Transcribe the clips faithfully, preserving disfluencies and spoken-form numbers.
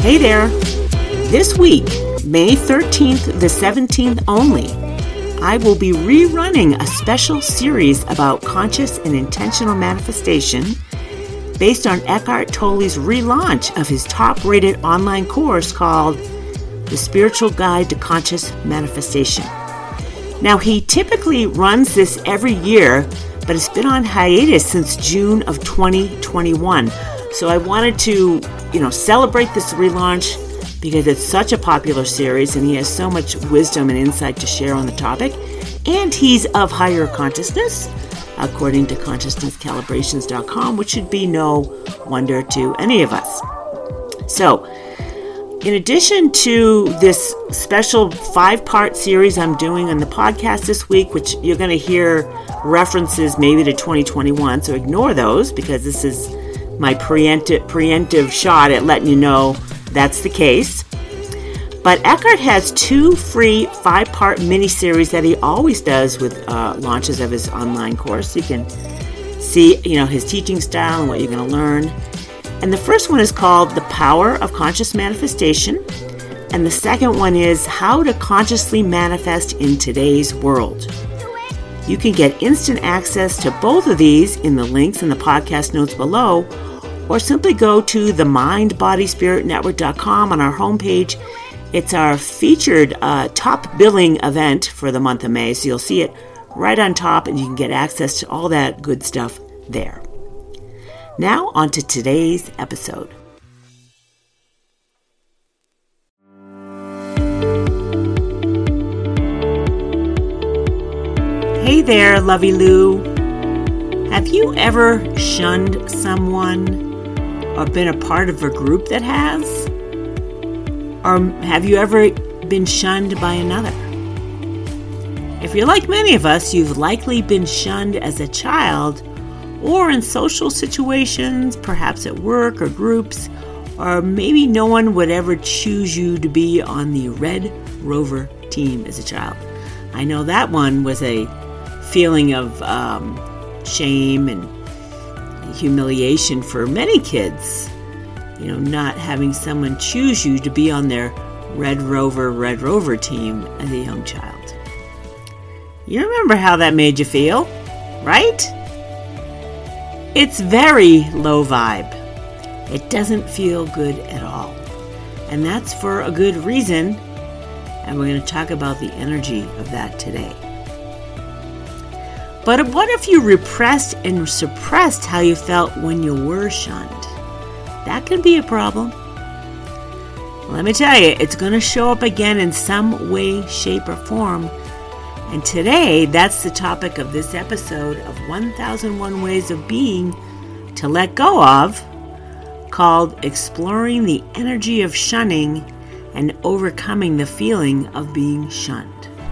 Hey there! This week, May thirteenth to seventeenth only, I will be rerunning a special series about conscious and intentional manifestation based on Eckhart Tolle's relaunch of his top-rated online course called The Spiritual Guide to Conscious Manifestation. Now, he typically runs this every year, but it's been on hiatus since June of twenty twenty-one. So I wanted to, you know, celebrate this relaunch because it's such a popular series and he has so much wisdom and insight to share on the topic. And he's of higher consciousness, according to consciousness calibrations dot com, which should be no wonder to any of us. So, in addition to this special five-part series I'm doing on the podcast this week, which you're going to hear references maybe to twenty twenty-one, so ignore those because this is my preemptive, preemptive shot at letting you know that's the case. But Eckhart has two free five-part mini-series that he always does with uh, launches of his online course. You can see, you know, his teaching style and what you're going to learn. And the first one is called The Power of Conscious Manifestation. And the second one is How to Consciously Manifest in Today's World. You can get instant access to both of these in the links in the podcast notes below, or simply go to the mind body spirit network dot com on our homepage. It's our featured uh, top billing event for the month of May, so you'll see it right on top and you can get access to all that good stuff there. Now, on to today's episode. Hey there, Lovey Lou. Have you ever shunned someone or been a part of a group that has? Or have you ever been shunned by another? If you're like many of us, you've likely been shunned as a child or in social situations, perhaps at work or groups, or maybe no one would ever choose you to be on the Red Rover team as a child. I know that one was a feeling of um, shame and humiliation for many kids, you know, not having someone choose you to be on their Red Rover, Red Rover team as a young child. You remember how that made you feel, right? It's very low vibe. It doesn't feel good at all. And that's for a good reason. And we're going to talk about the energy of that today. But what if you repressed and suppressed how you felt when you were shunned? That can be a problem. Let me tell you, it's going to show up again in some way, shape, or form. And today, that's the topic of this episode of one thousand one Ways of Being to Let Go Of, called Exploring the Energy of Shunning and Overcoming the Feeling of Being Shunned.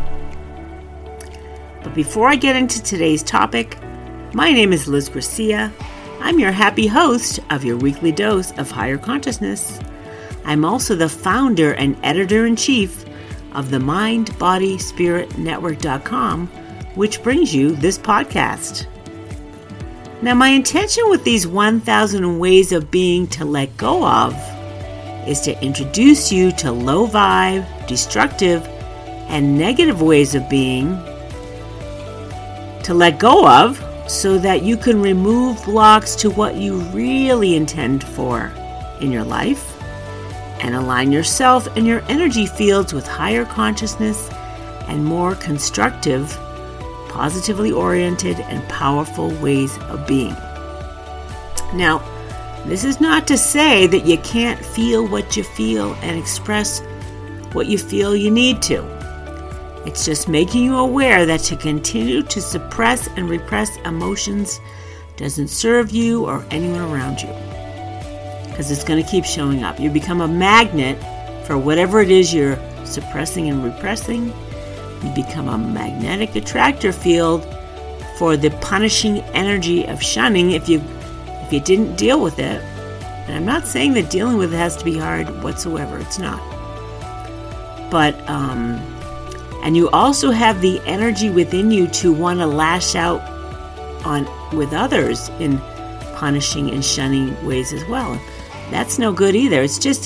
But before I get into today's topic, my name is Liz Garcia. I'm your happy host of your weekly dose of higher consciousness. I'm also the founder and editor-in-chief of the mind body spirit network dot com, which brings you this podcast. Now, my intention with these one thousand Ways of Being to Let Go Of is to introduce you to low vibe, destructive, and negative ways of being to let go of so that you can remove blocks to what you really intend for in your life and align yourself and your energy fields with higher consciousness and more constructive, positively oriented, and powerful ways of being. Now, this is not to say that you can't feel what you feel and express what you feel you need to. It's just making you aware that to continue to suppress and repress emotions doesn't serve you or anyone around you. Because it's going to keep showing up. You become a magnet for whatever it is you're suppressing and repressing. You become a magnetic attractor field for the punishing energy of shunning if you if you didn't deal with it. And I'm not saying that dealing with it has to be hard whatsoever. It's not. But, um, and you also have the energy within you to want to lash out on with others in punishing and shunning ways as well. That's no good either. It's just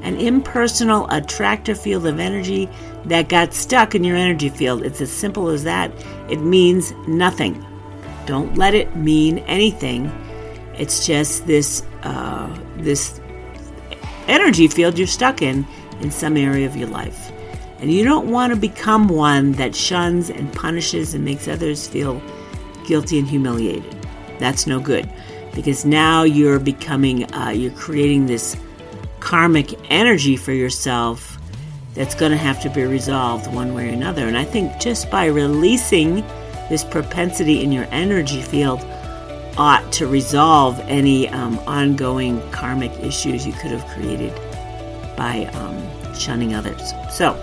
an impersonal attractor field of energy that got stuck in your energy field. It's as simple as that. It means nothing. Don't let it mean anything. It's just this uh, this energy field you're stuck in in some area of your life. And you don't want to become one that shuns and punishes and makes others feel guilty and humiliated. That's no good, because now you're becoming, uh, you're creating this karmic energy for yourself that's going to have to be resolved one way or another. And I think just by releasing this propensity in your energy field ought to resolve any um, ongoing karmic issues you could have created by um, shunning others. So,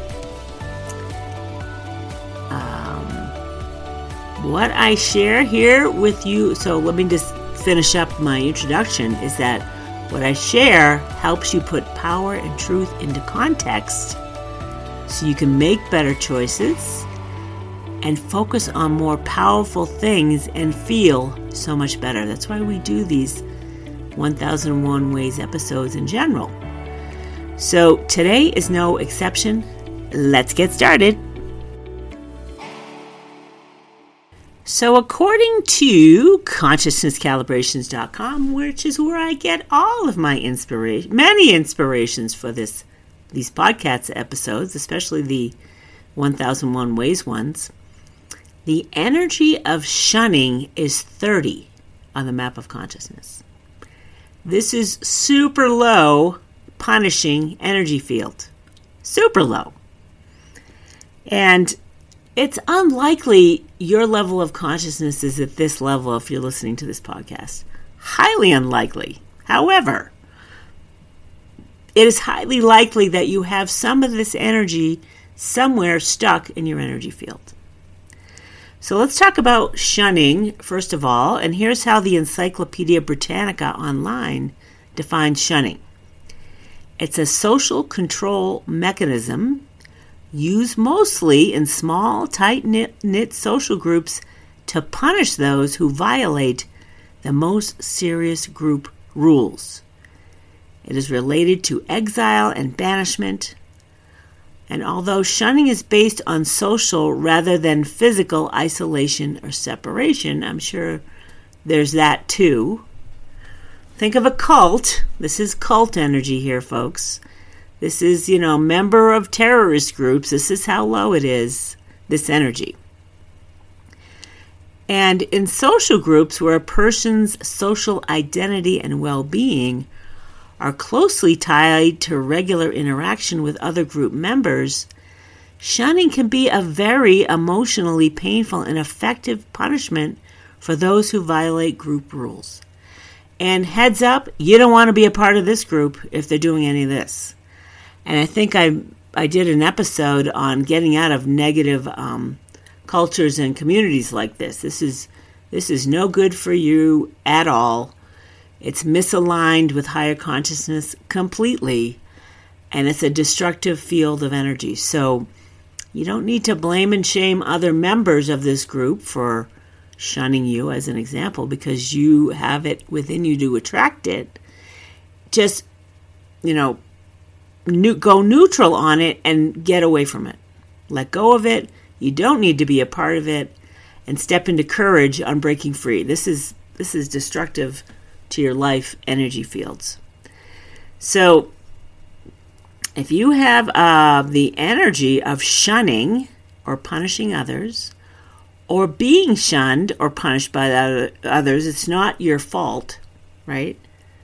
um, what I share here with you, so let me just finish up my introduction, is that what I share helps you put power and truth into context so you can make better choices and focus on more powerful things and feel so much better. That's why we do these one thousand one Ways episodes in general. So today is no exception. Let's get started. So according to consciousness calibrations dot com, which is where I get all of my inspiration, many inspirations for this these podcast episodes, especially the one thousand one Ways ones, the energy of shunning is thirty on the map of consciousness. This is super low punishing energy field. Super low. And it's unlikely your level of consciousness is at this level if you're listening to this podcast. Highly unlikely. However, it is highly likely that you have some of this energy somewhere stuck in your energy field. So let's talk about shunning, first of all, and here's how the Encyclopedia Britannica online defines shunning. It's a social control mechanism used mostly in small, tight-knit social groups to punish those who violate the most serious group rules. It is related to exile and banishment. And although shunning is based on social rather than physical isolation or separation, I'm sure there's that too. Think of a cult. This is cult energy here, folks. This is, you know, member of terrorist groups. This is how low it is, this energy. And in social groups where a person's social identity and well-being are closely tied to regular interaction with other group members, shunning can be a very emotionally painful and effective punishment for those who violate group rules. And heads up, you don't want to be a part of this group if they're doing any of this. And I think I I did an episode on getting out of negative um, cultures and communities like this. This is this is no good for you at all. It's misaligned with higher consciousness completely, and it's a destructive field of energy. So you don't need to blame and shame other members of this group for shunning you, as an example, because you have it within you to attract it. Just, you know, new, go neutral on it and get away from it. Let go of it. You don't need to be a part of it, and step into courage on breaking free. This is this is destructive to your life energy fields. So if you have uh, the energy of shunning or punishing others, or being shunned or punished by the others, it's not your fault, right?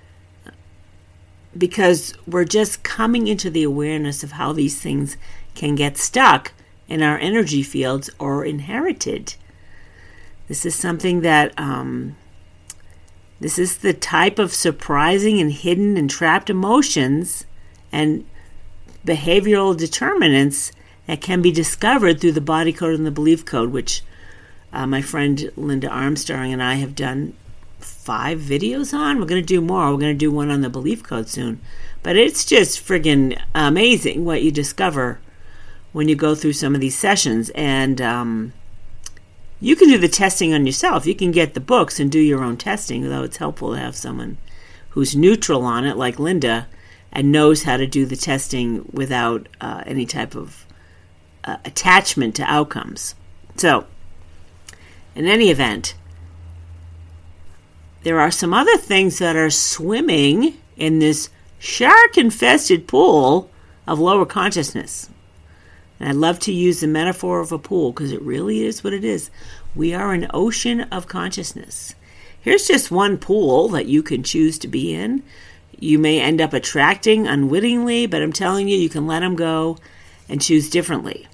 Because we're just coming into the awareness of how these things can get stuck in our energy fields or inherited. This is something that um, This is the type of surprising and hidden and trapped emotions and behavioral determinants that can be discovered through the body code and the belief code, which uh, my friend Linda Armstrong and I have done five videos on. We're going to do more. We're going to do one on the belief code soon. But it's just friggin' amazing what you discover when you go through some of these sessions. And um, you can do the testing on yourself. You can get the books and do your own testing, though it's helpful to have someone who's neutral on it, like Linda, and knows how to do the testing without uh, any type of uh, attachment to outcomes. So, in any event, there are some other things that are swimming in this shark-infested pool of lower consciousness. And I love to use the metaphor of a pool because it really is what it is. We are an ocean of consciousness. Here's just one pool that you can choose to be in. You may end up attracting unwittingly, but I'm telling you, you can let them go and choose differently.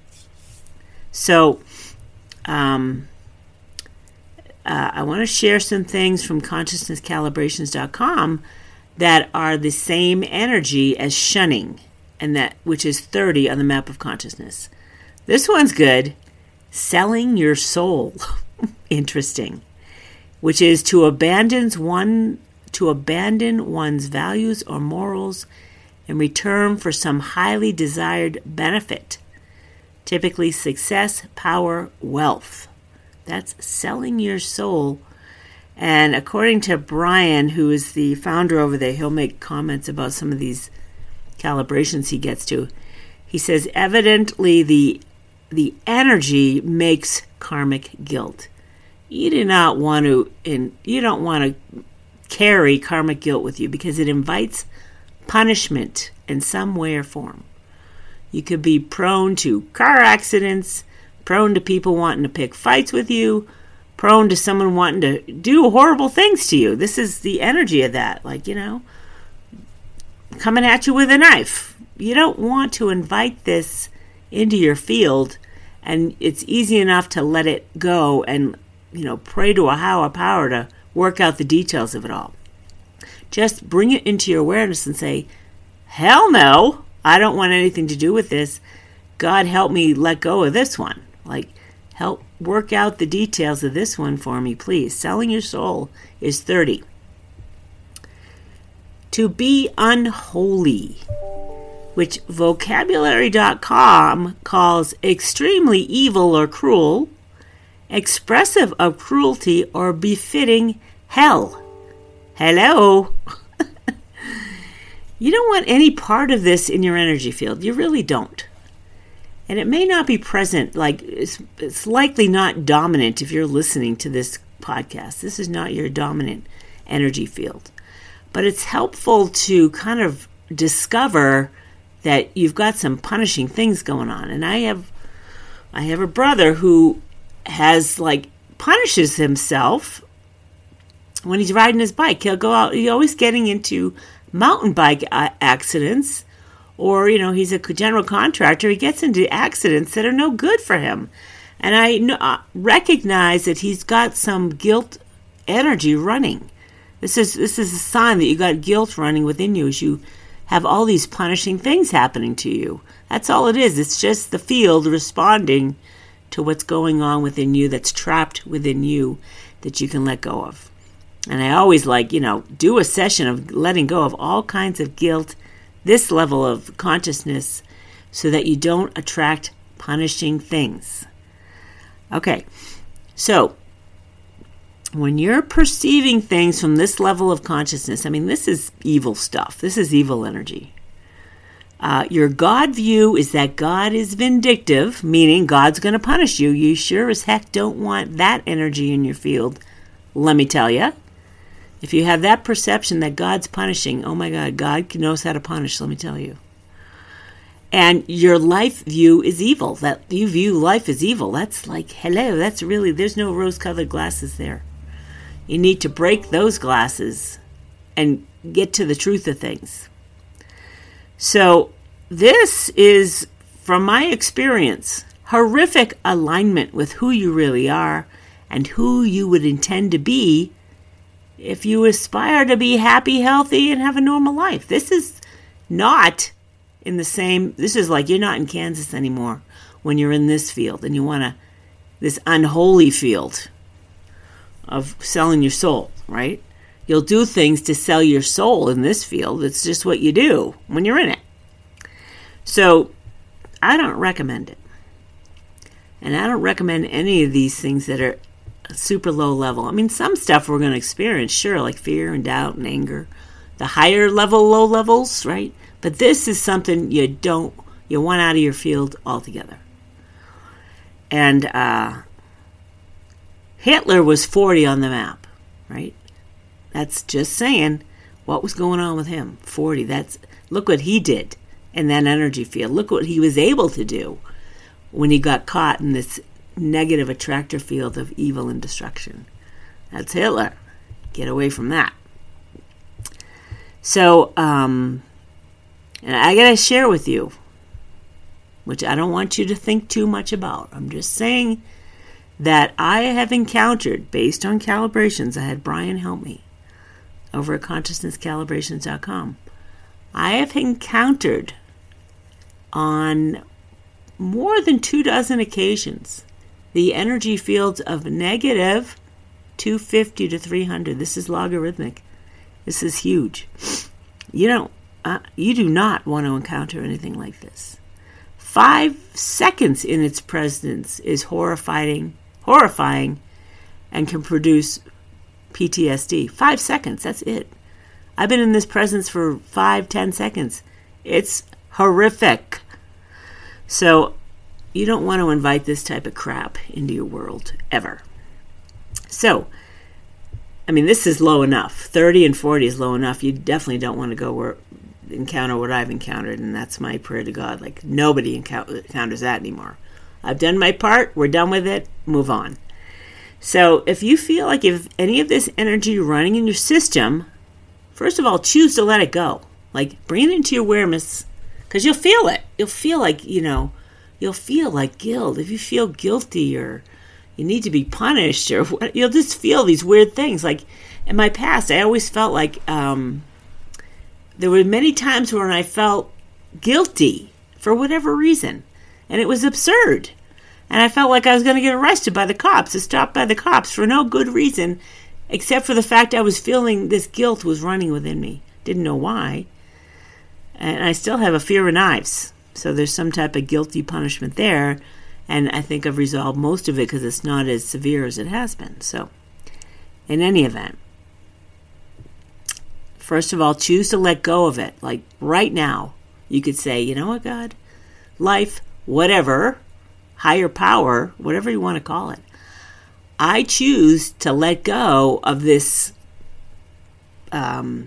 So, um, uh, I want to share some things from consciousness calibrations dot com that are the same energy as shunning, and that which is thirty on the map of consciousness. This one's good. Selling your soul. Interesting. Which is to abandon one to abandon one's values or morals in return for some highly desired benefit. Typically success, power, wealth. That's selling your soul. And according to Brian, who is the founder over there, he'll make comments about some of these calibrations he gets to. He says, evidently the the energy makes karmic guilt. You do not want to, and you don't want to carry karmic guilt with you because it invites punishment in some way or form. You could be prone to car accidents, prone to people wanting to pick fights with you, prone to someone wanting to do horrible things to you. This is the energy of that, like, you know, coming at you with a knife. You don't want to invite this into your field, and it's easy enough to let it go and, you know, pray to a higher power to work out the details of it all. Just bring it into your awareness and say, hell no, I don't want anything to do with this. God help me let go of this one. Like, help work out the details of this one for me, please. Selling your soul is thirty. To be unholy, which vocabulary dot com calls extremely evil or cruel, expressive of cruelty or befitting hell. Hello? You don't want any part of this in your energy field. You really don't. And it may not be present, like it's, it's likely not dominant if you're listening to this podcast. This is not your dominant energy field. But it's helpful to kind of discover that you've got some punishing things going on. And I have I have a brother who has, like, punishes himself when he's riding his bike. He'll go out, he's always getting into mountain bike accidents, or, you know, he's a general contractor. He gets into accidents that are no good for him. And I know, uh, recognize that he's got some guilt energy running. This is this is a sign that you got guilt running within you as you have all these punishing things happening to you. That's all it is. It's just the field responding to what's going on within you that's trapped within you that you can let go of. And I always like, you know, do a session of letting go of all kinds of guilt, this level of consciousness, so that you don't attract punishing things. Okay, so when you're perceiving things from this level of consciousness, I mean, this is evil stuff. This is evil energy. Uh, your God view is that God is vindictive, meaning God's going to punish you. You sure as heck don't want that energy in your field, let me tell you. If you have that perception that God's punishing, oh my God, God knows how to punish, let me tell you. And your life view is evil. That you view life as evil. That's like, hello, that's really, there's no rose-colored glasses there. You need to break those glasses and get to the truth of things. So this is, from my experience, horrific alignment with who you really are and who you would intend to be if you aspire to be happy, healthy, and have a normal life. This is not in the same, this is like you're not in Kansas anymore when you're in this field and you want to, this unholy field of selling your soul, right? You'll do things to sell your soul in this field. It's just what you do when you're in it. So I don't recommend it. And I don't recommend any of these things that are super low level. I mean, some stuff we're going to experience, sure, like fear and doubt and anger. the higher level, low levels, right? But this is something you don't, you want out of your field altogether. And uh, Hitler was forty on the map, right? That's just saying what was going on with him. forty, that's, look what he did in that energy field. Look what he was able to do when he got caught in this negative attractor field of evil and destruction. That's Hitler. Get away from that. So, um, and I got to share with you, which I don't want you to think too much about. I'm just saying that I have encountered, based on calibrations, I had Brian help me over at consciousness calibrations dot com. I have encountered on more than two dozen occasions the energy fields of negative two fifty to three hundred. This is logarithmic. This is huge. You don't, uh, you do not want to encounter anything like this. Five seconds in its presence is horrifying, horrifying, and can produce P T S D. Five seconds, that's it. I've been in this presence for five, ten seconds. It's horrific. So you don't want to invite this type of crap into your world, ever. So, I mean, this is low enough. thirty and forty is low enough. You definitely don't want to go where, encounter what I've encountered, and that's my prayer to God. Like, nobody encounters that anymore. I've done my part. We're done with it. Move on. So if you feel like if any of this energy running in your system, first of all, choose to let it go. Like, bring it into your awareness, because you'll feel it. You'll feel like, you know, you'll feel like guilt. If you feel guilty or you need to be punished, or what, you'll just feel these weird things. Like, in my past, I always felt like um, there were many times when I felt guilty for whatever reason, and it was absurd. And I felt like I was going to get arrested by the cops, or stopped by the cops for no good reason, except for the fact I was feeling this guilt was running within me. Didn't know why. And I still have a fear of knives. So there's some type of guilty punishment there. And I think I've resolved most of it because it's not as severe as it has been. So, in any event, first of all, choose to let go of it. Like, right now, you could say, you know what, God? Life, whatever, higher power, whatever you want to call it. I choose to let go of this um,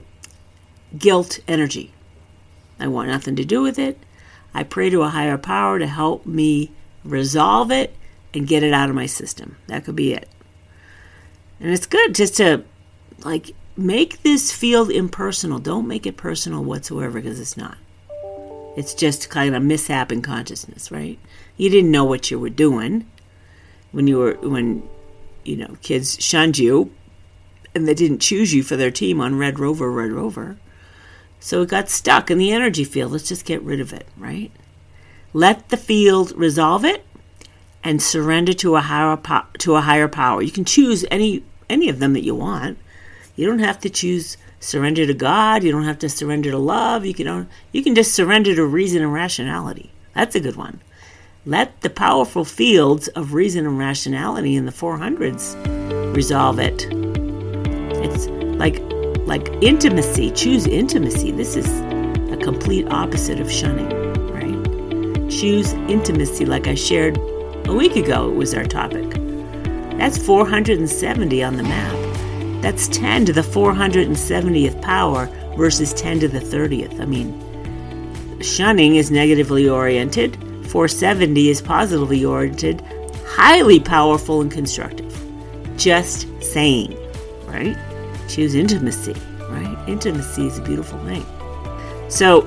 guilt energy. I want nothing to do with it. I pray to a higher power to help me resolve it and get it out of my system. That could be it. And it's good just to, like, make this field impersonal. Don't make it personal whatsoever, because it's not. It's just kind of mishap in consciousness, right? You didn't know what you were doing when you were, when, you know, kids shunned you and they didn't choose you for their team on Red Rover, Red Rover. So it got stuck in the energy field. Let's just get rid of it, right? Let the field resolve it and surrender to a higher po- to a higher power. You can choose any any of them that you want. You don't have to choose surrender to God. You don't have to surrender to love. You can you can just surrender to reason and rationality. That's a good one. Let the powerful fields of reason and rationality in the four hundreds resolve it. It's like like intimacy. Choose intimacy. This is a complete opposite of shunning, right? Choose intimacy, like I shared a week ago. It was our topic. That's four hundred seventy on the map. That's ten to the four hundred seventieth power versus ten to the thirtieth. I mean, shunning is negatively oriented. four seventy is positively oriented, highly powerful and constructive. Just saying, right? Choose intimacy, right? Intimacy is a beautiful thing. So,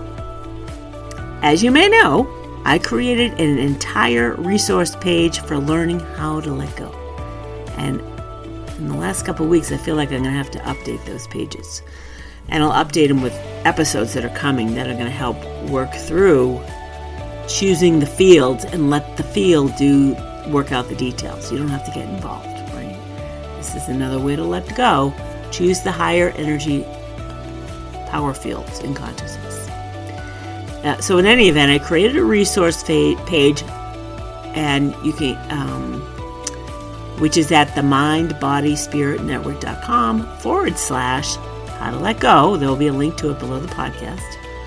as you may know, I created an entire resource page for learning how to let go. And in the last couple of weeks, I feel like I'm going to have to update those pages. And I'll update them with episodes that are coming that are going to help work through choosing the fields and let the field do work out the details. You don't have to get involved, right? This is another way to let go. Choose the higher energy power fields in consciousness. Uh, so in any event, I created a resource fa- page, and you can, um, which is at the mind body spirit network dot com forward slash How to Let Go. There will be a link to it below the podcast.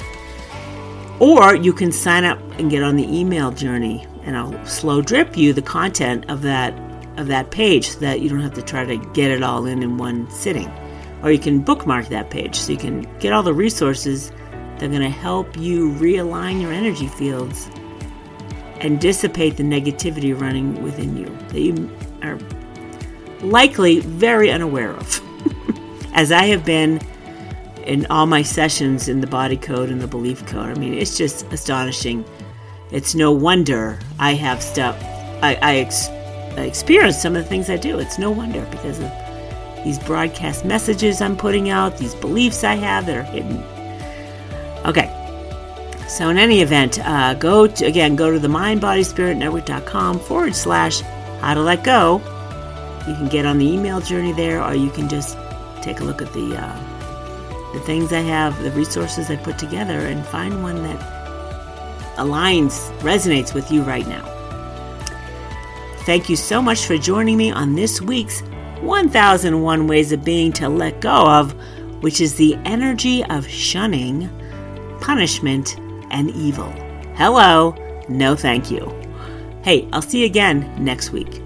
Or you can sign up and get on the email journey, and I'll slow drip you the content of that of that page so that you don't have to try to get it all in in one sitting. Or you can bookmark that page so you can get all the resources that are going to help you realign your energy fields and dissipate the negativity running within you that you are likely very unaware of. As I have been in all my sessions in the body code and the belief code. I mean, it's just astonishing. It's no wonder I have stuff, I, I, ex, I experience some of the things I do. It's no wonder because of these broadcast messages I'm putting out, these beliefs I have that are hidden. Okay. So in any event, uh, go to, again, go to the mindbodyspiritnetwork.com forward slash how to let go. You can get on the email journey there, or you can just take a look at the uh, the things I have, the resources I put together, and find one that aligns, resonates with you right now. Thank you so much for joining me on this week's one thousand one Ways of Being to Let Go of, which is the energy of shunning, punishment, and evil. Hello, no thank you. Hey, I'll see you again next week.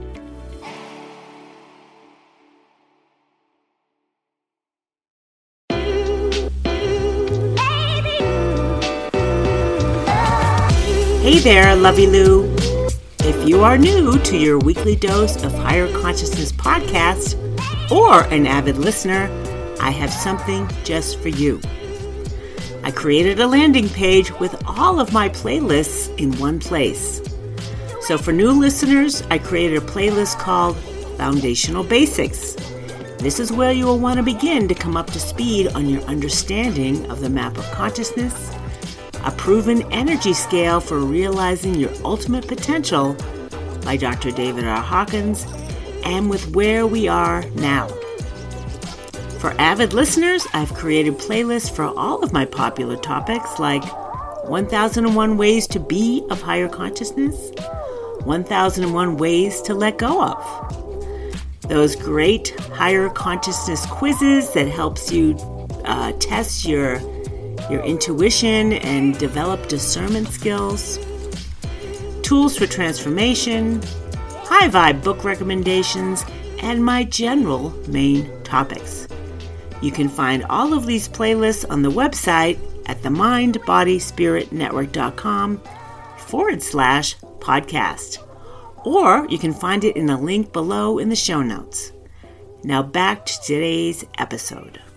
Hey there, Lovey Lou. If you are new to your weekly dose of Higher Consciousness podcast or an avid listener, I have something just for you. I created a landing page with all of my playlists in one place. So for new listeners, I created a playlist called Foundational Basics. This is where you will want to begin to come up to speed on your understanding of the map of consciousness, a proven energy scale for realizing your ultimate potential by Doctor David R. Hawkins, and with where we are now. For avid listeners, I've created playlists for all of my popular topics like one thousand one Ways to Be of Higher Consciousness, one thousand one Ways to Let Go of. Those great higher consciousness quizzes that helps you uh, test your your intuition and develop discernment skills, tools for transformation, high vibe book recommendations, and my general main topics. You can find all of these playlists on the website at the mindbodyspiritnetwork.com forward slash podcast. Or you can find it in a link below in the show notes. Now back to today's episode.